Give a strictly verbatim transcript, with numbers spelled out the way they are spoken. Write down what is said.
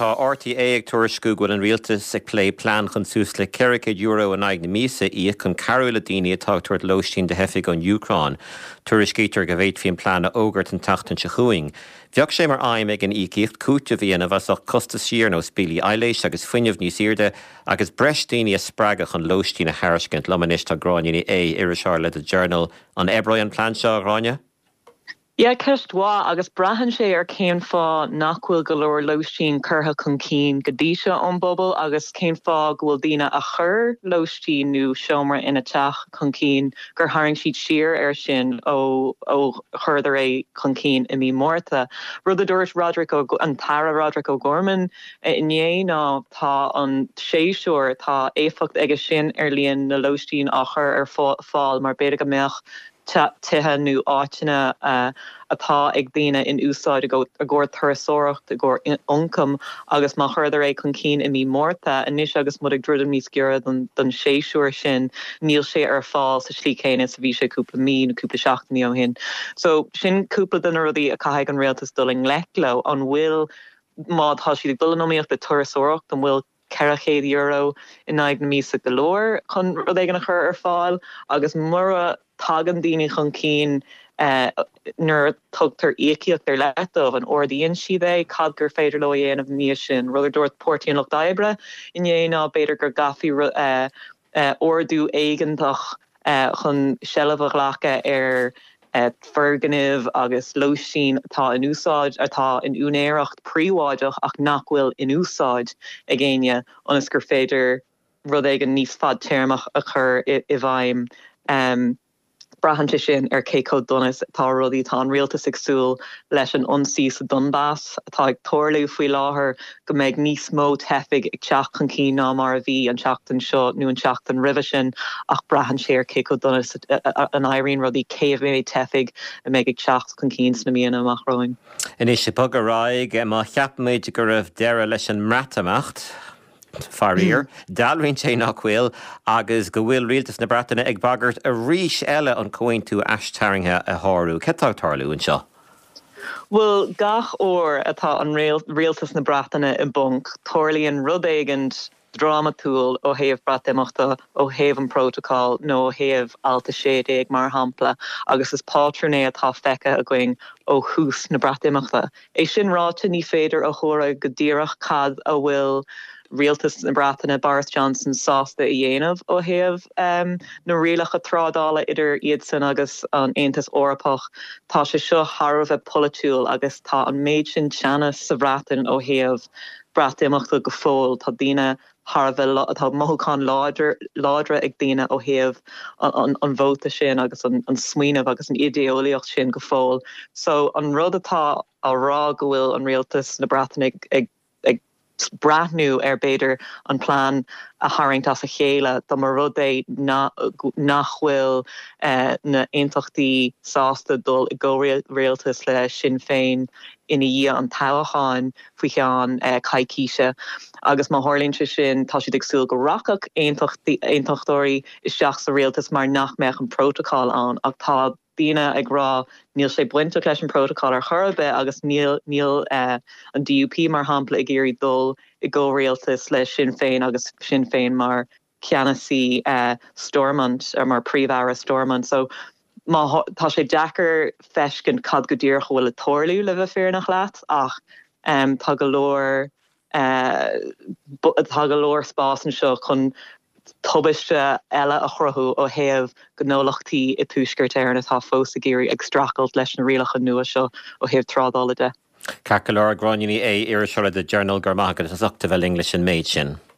tá R T A ag tuairisciú go an rialtas ag plé plán chun sús le ceiricéad euro an aig na mísa iad chun carú le daoine atá tuairt lóistín de heifig an Ucrán. Tuairiscítear go bhféid fion plána ógart an tachtan se chuing. Bheag sé mar aim ag an ícíocht cúte bhíana bheas ach costa sír nó spílí eiléis agus fuinneamh níos irde agus breis daoine a spregach an lóistín a thairiscint lomanis tá gráinine é iriseáir le a journal an ebroi an plán seo ráine? Ja ceist wa agus brahan sé ar céim fá nachhfuil golóir loistín curtha chun cín godíise an bobbal agus céim fá gohfuil daoine a chur loistín nó seomra ina teach chun cín gur haing siad siar ar sin ó ó chuidir é chun cín i mí mórta. Rud a dúirt Roderick ó an para Roderick O'Gorman inné ná tá an séisiúr tá éfacht aige sin ar líon na loistín a chur ar fáil mar beidir go meach tuthe nó áitina uh, atá ag daine in úsáid a gcóir thurasóireacht a gcóir ioncam agus má chuidir é chun cín i mí mórta aníos agus mud ag druidim níos giorra don séisiúir sin níl sé ar fáil sa slí chéine sa bhí sé cúpla mí nó cúpla seachtaí ó hin. So sin cúpla den rudaí a caiigh an réaltas duling leclo an bhfuil má tá siad ag dulnomíocht de thurasóireacht an bhfuil ceiricéad euro in aig na mísa golóir chun rud é gan chur ar fáil agus mura tagan daoine chun cín uh, nuair tugtar éiciacht ar letamh an ordaíonn siad é cad gur féidir le dhéanamh níos sin ruidir dúirt Pórtaíon Loch d'Oibre in dhéana beidir gur gafií uh, uh, ordú éigentach uh, chun seilbh lecha ar uh, ferganibh agus loistín atá in úsáid atá in únéireacht príomháideach ach nachhfuil in úsáid a ggéine anas gur féidir rud éigen níos fad téirmach a chur i, i bhaim. Um, Brahante sin ar cécó donas tá rudí tá an rialtas agsúil leis an ionsaí sa Donbass atá ag toirliú faoi láthair go méid níos mó teifig ag teach chun cí ná mar a bhí an teachtain seo nó an teachtain ribhe sin ach brahan sé ar cécó donas an éiríonn rudí céimh mé teifig a méid ag teach chun cíns na míana amach roing. Inis sé bug a ráig má cheapméid go raibh deire leis an mratamacht farír, dalrinn sé nachhfuil agus go bhfuil rialtas na Breataine ag bagart a rís eile an cóin tú aistearingthe a thárú. Cetá tarlú an seo? Well, gach ór atá an rialtas na Breataine i bunk, toirlíonn rud éigent dramatúil ó thaobh braataimachta ó thaobh an protocol nó ó thaobh alta séad ag mar hampla agus is pátrúné atá fecha a going ó thús na braataimachta. É sin ráte ní féidir a chóra go dtíreach cad a bhfuil rialtas na Breataine Boris Johnson sásta i dhéanamh ó thaobh um, na rialacha trádála idir iad san agus an Aontas Eorpach tá sé seo tharbh a politúil agus tá an méid sin teannas sa Breataine ó thaobh braataimachta go fóil tá daoine Harville atá mothúcán ládra ag daoine ó thaobh an, an bhóta sin agus an, an smaoinemh agus an ideolaíocht sin go fóil. So an rud atá a rá go bhfuil an rialtas na Breataine ag, ag brathnú ar beidir an plán a haingtas a chéile do mar rud é nachhfuil uh, na aontachtí sásta dul i go rialtas le Sinn Féin ina dhí an tábháin faoi cheann uh, caiicíise agus má tharlíonn sin tá siad agsúil go rachach aontachtóirí isteach sa rialtas mar nach meach an protocol an ach tá daoine ag rá níl sé buinte leis an protocol ar chorbe agus níl níl uh, an D U P mar hampla ag géirí dul i go rialtas le Sinn Féin agus Sinn Féin mar ceannasaí uh, Stormont ar mar príomhhara Stormont. So má tá sé deacair feiscin cad go dtír bhfuil a toirliú le bheith fear nach leat ach um, tá go leor uh, tá go leor spás an seo chun tubaiste eile a chruthú ó thaobh gnólachtaí i túisceart ar na tá fós a géirí ag stracailt leis na rialacha nua seo ó thaobh trádála de. Cacair gráinine é iriseoir de journal gur maithagad as achta bheith English an méid sin.